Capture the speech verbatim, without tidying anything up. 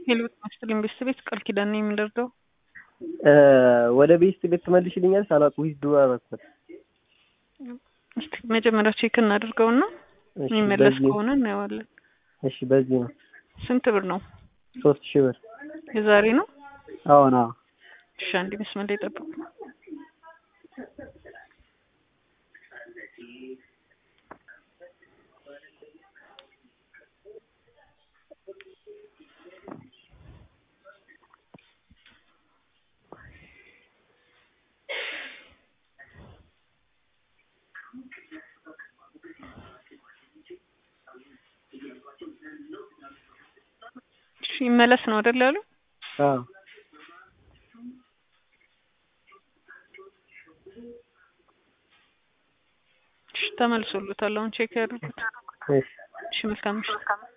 ሄሎት ማስተልም ቤት ቃል ኪዳን ነው የሚደርደው ወደ ቤት ቤት ተመልሽልኛል ሳላቁ ሂድ አረፈት እስቲ መጀመሪያ ቼክ እናድርገውና የሚመለስ ከሆነ እናየዋለን። እሺ በዚህ ነው። ስንት ብር ነው? ሶስት ሺህ ብር የዛሬ ነው? አዎ ነው። እሺ አንዴ መስመር ላይ ጠብቁ። ይመለስ ነው አይደል ያሉ? አዎ እሺ ተመልሶልታል። አሁን ቼክ ያድርጉት። እሺ እሺ መልካም